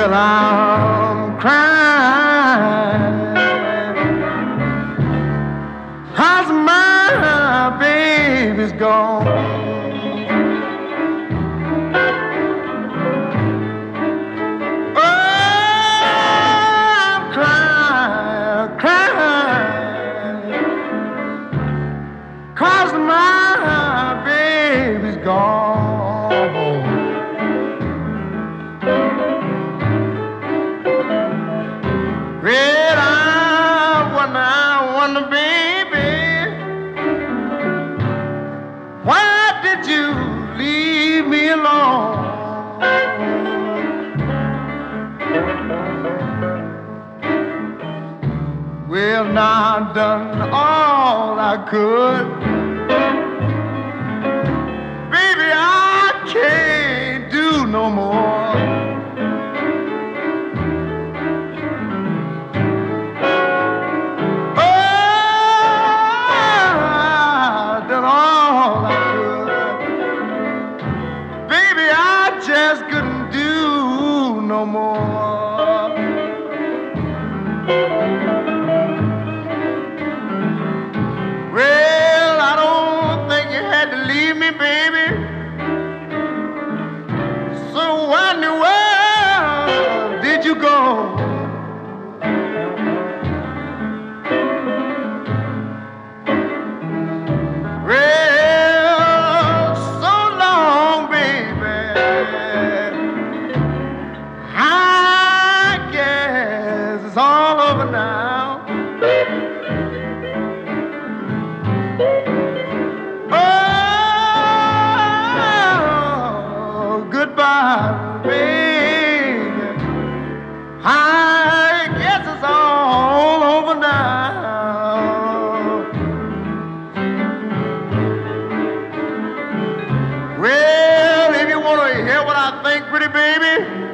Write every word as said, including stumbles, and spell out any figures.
Well, I'm crying 'cause my baby's gone. Oh, I'm crying, crying 'cause my baby's gone. Well, I wonder, I wonder, baby, why did you leave me alone? Well, now I've done all I could. Baby, I can't do no more. Just couldn't do no more. Well, I don't think you had to leave me, baby. So why in the world did you go? Well, so long, baby. It's all over now. Oh, goodbye, baby. I guess it's all over now. Well, if you want to hear what I think, pretty baby,